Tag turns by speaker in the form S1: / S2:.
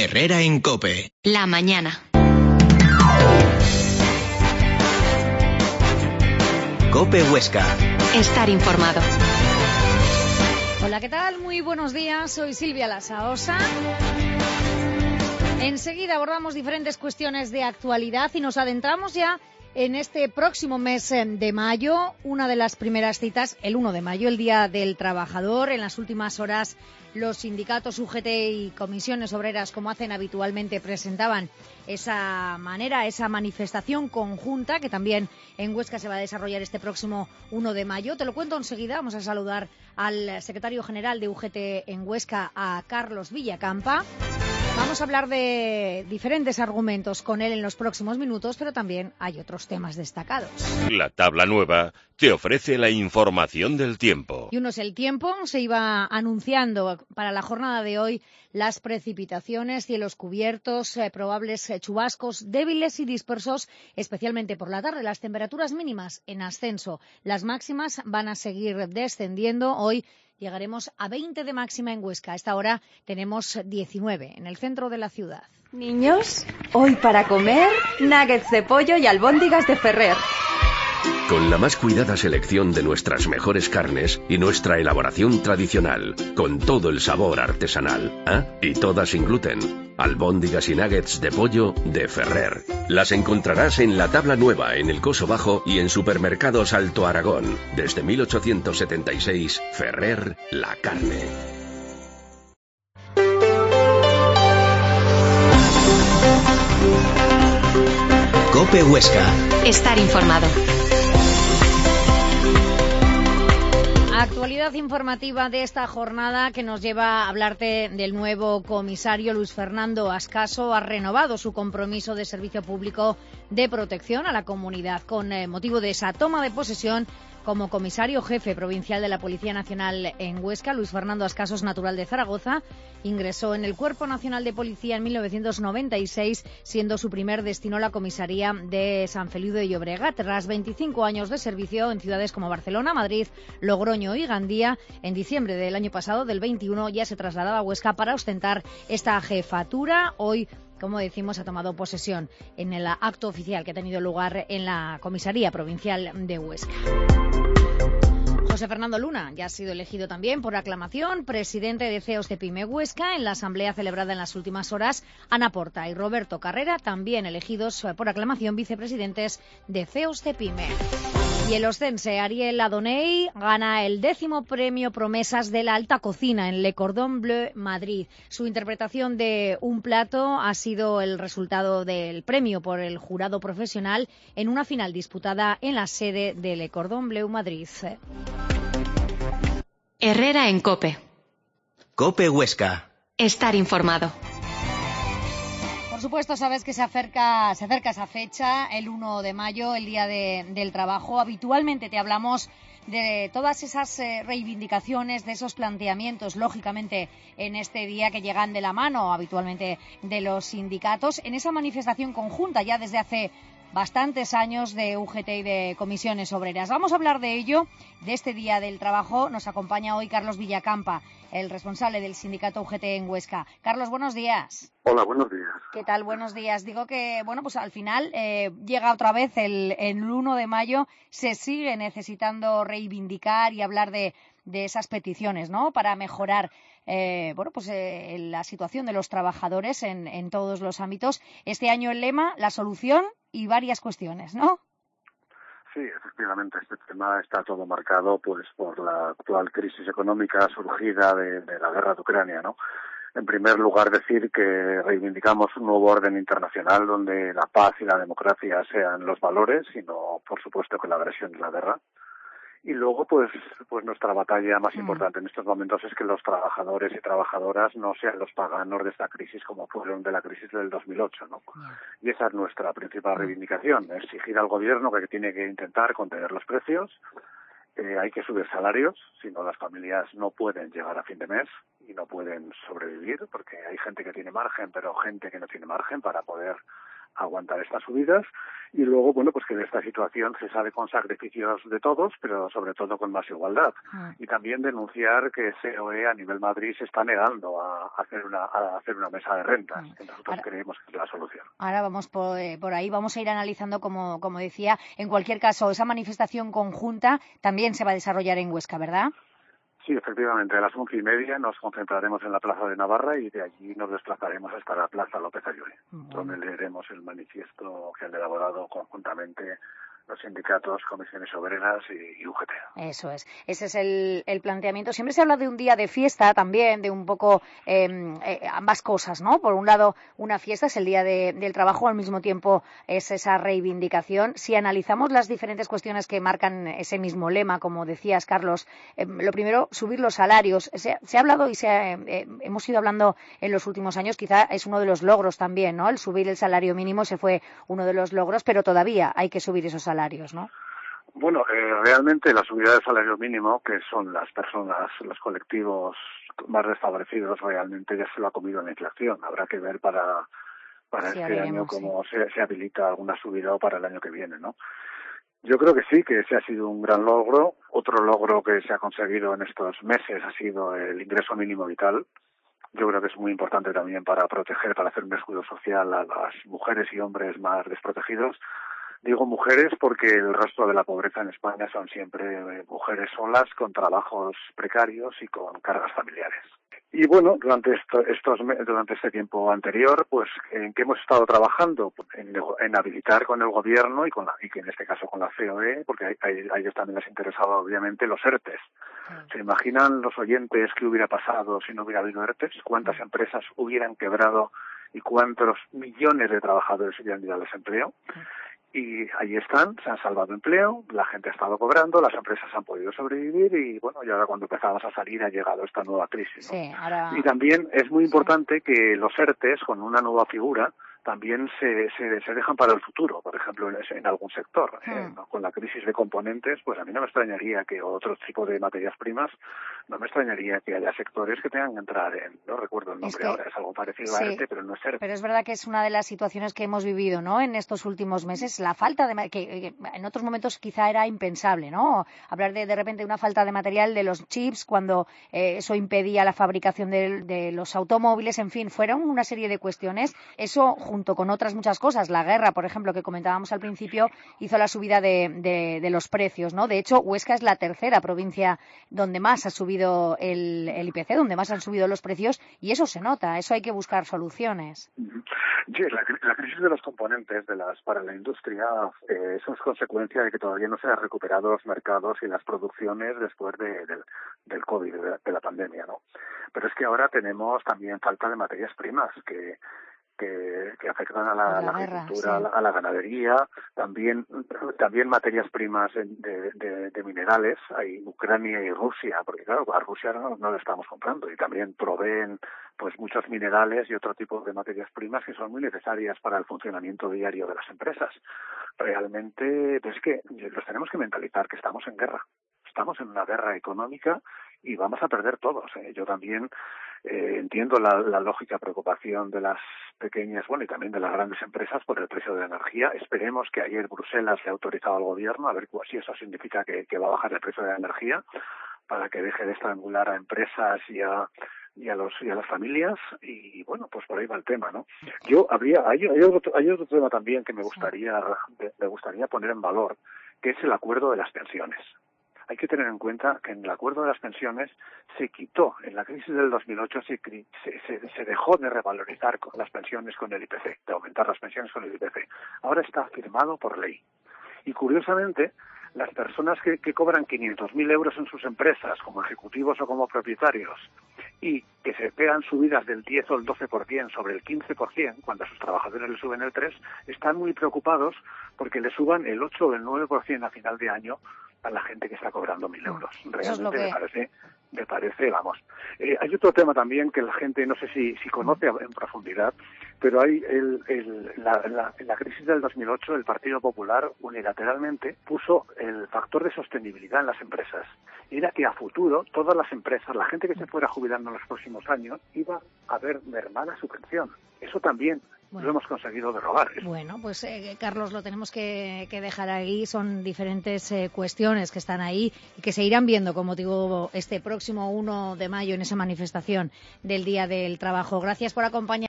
S1: Herrera en COPE.
S2: La mañana.
S1: COPE Huesca.
S2: Estar informado.
S3: Hola, ¿qué tal? Muy buenos días, soy Silvia Lasaosa. Enseguida abordamos diferentes cuestiones de actualidad y nos adentramos ya en este próximo mes de mayo. Una de las primeras citas, el 1 de mayo, el Día del Trabajador. En las últimas horas, los sindicatos UGT y comisiones obreras, como hacen habitualmente, presentaban esa manifestación conjunta que también en Huesca se va a desarrollar este próximo 1 de mayo. Te lo cuento enseguida. Vamos a saludar al secretario general de UGT en Huesca, a Carlos Villacampa. Vamos a hablar de diferentes argumentos con él en los próximos minutos, pero también hay otros temas destacados.
S4: La tabla nueva te ofrece la información del tiempo.
S3: Y uno es el tiempo. Se iba anunciando para la jornada de hoy las precipitaciones, cielos cubiertos, probables chubascos débiles y dispersos, especialmente por la tarde. Las temperaturas mínimas en ascenso. Las máximas van a seguir descendiendo. Hoy llegaremos a 20 de máxima en Huesca. A esta hora tenemos 19 en el centro de la ciudad.
S5: Niños, hoy para comer, nuggets de pollo y albóndigas de Ferrer.
S6: Con la más cuidada selección de nuestras mejores carnes y nuestra elaboración tradicional, con todo el sabor artesanal. Y todas sin gluten. Albóndigas y nuggets de pollo de Ferrer. Las encontrarás en la tabla nueva, en el Coso Bajo y en Supermercados Alto Aragón. Desde 1876, Ferrer, la carne.
S1: COPE Huesca.
S2: Estar informado.
S3: Actualidad informativa de esta jornada que nos lleva a hablarte del nuevo comisario Luis Fernando Ascaso. Ha renovado su compromiso de servicio público de protección a la comunidad con motivo de esa toma de posesión como comisario jefe provincial de la Policía Nacional en Huesca. Luis Fernando Ascaso es natural de Zaragoza. Ingresó en el Cuerpo Nacional de Policía en 1996, siendo su primer destino la comisaría de San Feliu de Llobregat. Tras 25 años de servicio en ciudades como Barcelona, Madrid, Logroño y Gandía, en diciembre del año pasado, del 21, ya se trasladaba a Huesca para ostentar esta jefatura. Hoy, como decimos, ha tomado posesión en el acto oficial que ha tenido lugar en la Comisaría Provincial de Huesca. José Fernando Luna ya ha sido elegido también por aclamación presidente de CEOS de PYME Huesca. En la asamblea celebrada en las últimas horas, Ana Porta y Roberto Carrera, también elegidos por aclamación vicepresidentes de CEOS de PYME. Y el oscense Ariel Adoney gana el 10º premio Promesas de la Alta Cocina en Le Cordon Bleu Madrid. Su interpretación de un plato ha sido el resultado del premio por el jurado profesional en una final disputada en la sede de Le Cordon Bleu Madrid.
S2: Herrera en COPE.
S1: COPE Huesca.
S2: Estar informado.
S3: Por supuesto, sabes que se acerca esa fecha, el 1 de mayo, el Día del Trabajo. Habitualmente te hablamos de todas esas reivindicaciones, de esos planteamientos, lógicamente, en este día que llegan de la mano habitualmente de los sindicatos, en esa manifestación conjunta ya desde hace bastantes años de UGT y de comisiones obreras. Vamos a hablar de ello, de este Día del Trabajo. Nos acompaña hoy Carlos Villacampa, el responsable del sindicato UGT en Huesca. Carlos, buenos días.
S7: Hola, buenos días.
S3: ¿Qué tal? Buenos días. Digo que, bueno, pues al final llega otra vez el 1 de mayo. Se sigue necesitando reivindicar y hablar de esas peticiones, ¿no?, para mejorar la situación de los trabajadores en todos los ámbitos. Este año el lema, la solución y varias cuestiones, ¿no?
S7: Sí, efectivamente, este tema está todo marcado pues por la actual crisis económica surgida de la guerra de Ucrania, ¿no? En primer lugar, decir que reivindicamos un nuevo orden internacional donde la paz y la democracia sean los valores y no, por supuesto, que la agresión y la guerra. Y luego, pues nuestra batalla más importante en estos momentos es que los trabajadores y trabajadoras no sean los paganos de esta crisis como fueron de la crisis del 2008, ¿no? Y esa es nuestra principal reivindicación, exigir al gobierno que tiene que intentar contener los precios. Hay que subir salarios, si no las familias no pueden llegar a fin de mes y no pueden sobrevivir, porque hay gente que tiene margen, pero gente que no tiene margen para poder aguantar estas subidas. y luego, bueno, pues que de esta situación se sale con sacrificios de todos, pero sobre todo con más igualdad. Y también denunciar que COE a nivel Madrid se está negando a hacer una mesa de rentas, que nosotros creemos que es la solución.
S3: Ahora vamos por ahí, vamos a ir analizando, como decía. En cualquier caso, esa manifestación conjunta también se va a desarrollar en Huesca, ¿verdad?
S7: Sí, efectivamente, a las 11:30 nos concentraremos en la Plaza de Navarra y de allí nos desplazaremos hasta la Plaza López Ayuela, donde leeremos el manifiesto que han elaborado conjuntamente los sindicatos, comisiones obreras y UGT.
S3: Eso es. Ese es el planteamiento. Siempre se habla de un día de fiesta también, de un poco ambas cosas, ¿no? Por un lado, una fiesta es el día del trabajo, al mismo tiempo es esa reivindicación. Si analizamos las diferentes cuestiones que marcan ese mismo lema, como decías, Carlos, lo primero, subir los salarios. Se ha hablado y hemos ido hablando en los últimos años, quizá es uno de los logros también, ¿no? El subir el salario mínimo se fue uno de los logros, pero todavía hay que subir esos salarios, ¿no?
S7: Bueno, realmente la subida del salario mínimo, que son las personas, los colectivos más desfavorecidos, realmente ya se lo ha comido la inflación. Habrá que ver para sí, este año cómo se habilita alguna subida o para el año que viene, ¿no? Yo creo que sí, que ese ha sido un gran logro. Otro logro que se ha conseguido en estos meses ha sido el ingreso mínimo vital. Yo creo que es muy importante también para proteger, para hacer un escudo social a las mujeres y hombres más desprotegidos. Digo mujeres porque el rostro de la pobreza en España son siempre mujeres solas, con trabajos precarios y con cargas familiares. Y bueno, durante este tiempo anterior, pues, ¿en qué hemos estado trabajando? En habilitar con el gobierno y que en este caso con la COE, porque a ellos también les interesaba obviamente los ERTES. ¿Se imaginan los oyentes qué hubiera pasado si no hubiera habido ERTES? ¿Cuántas empresas hubieran quebrado y cuántos millones de trabajadores hubieran ido al desempleo? Y ahí están, se han salvado empleo, la gente ha estado cobrando, las empresas han podido sobrevivir y bueno, y ahora cuando empezamos a salir ha llegado esta nueva crisis, ¿no? Sí, ahora... Y también es muy importante que los ERTES, con una nueva figura, también se dejan para el futuro, por ejemplo, en algún sector. Con la crisis de componentes, pues a mí no me extrañaría que otro tipo de materias primas, no me extrañaría que haya sectores que tengan que entrar no recuerdo el nombre ahora, es algo parecido a ERTE, pero no es ERTE.
S3: Pero es verdad que es una de las situaciones que hemos vivido, ¿no?, en estos últimos meses, la falta de que en otros momentos quizá era impensable, ¿no? Hablar de repente una falta de material de los chips cuando eso impedía la fabricación de los automóviles, en fin, fueron una serie de cuestiones. Eso, junto con otras muchas cosas, la guerra, por ejemplo, que comentábamos al principio, hizo la subida de los precios, ¿no? De hecho, Huesca es la tercera provincia donde más ha subido el IPC, donde más han subido los precios, y eso se nota, eso hay que buscar soluciones.
S7: Sí, la crisis de los componentes para la industria eso es consecuencia de que todavía no se han recuperado los mercados y las producciones después del COVID, de la pandemia, ¿no? Pero es que ahora tenemos también falta de materias primas que afectan a la agricultura, sí, a la ganadería, también materias primas de minerales, hay Ucrania y Rusia, porque claro, a Rusia no le estamos comprando y también proveen pues muchos minerales y otro tipo de materias primas que son muy necesarias para el funcionamiento diario de las empresas. Realmente es que los tenemos que mentalizar que estamos en guerra. Estamos en una guerra económica y vamos a perder todos. Yo también entiendo la lógica preocupación de las pequeñas, y también de las grandes empresas por el precio de la energía. Esperemos que ayer Bruselas le ha autorizado al gobierno a ver si eso significa que va a bajar el precio de la energía para que deje de estrangular a empresas y a las familias y bueno, pues por ahí va el tema, ¿no? Hay otro tema también que me gustaría poner en valor, que es el acuerdo de las pensiones. Hay que tener en cuenta que en el acuerdo de las pensiones se quitó, en la crisis del 2008 se dejó de revalorizar las pensiones con el IPC, de aumentar las pensiones con el IPC. Ahora está firmado por ley. Y curiosamente, las personas que cobran 500.000 euros en sus empresas, como ejecutivos o como propietarios, y que se pegan subidas del 10 o el 12% sobre el 15%, cuando a sus trabajadores le suben el 3%, están muy preocupados porque le suban el 8 o el 9% a final de año a la gente que está cobrando 1.000 euros. Realmente me parece, vamos. Hay otro tema también que la gente no sé si conoce en profundidad, pero hay en la crisis del 2008 el Partido Popular unilateralmente puso el factor de sostenibilidad en las empresas. Era que a futuro todas las empresas, la gente que se fuera jubilando en los próximos años, iba a ver mermada su pensión. Eso también lo hemos conseguido derogar.
S3: Bueno, pues Carlos, lo tenemos que dejar ahí. Son diferentes cuestiones que están ahí y que se irán viendo con motivo este próximo 1 de mayo en esa manifestación del Día del Trabajo. Gracias por acompañarnos.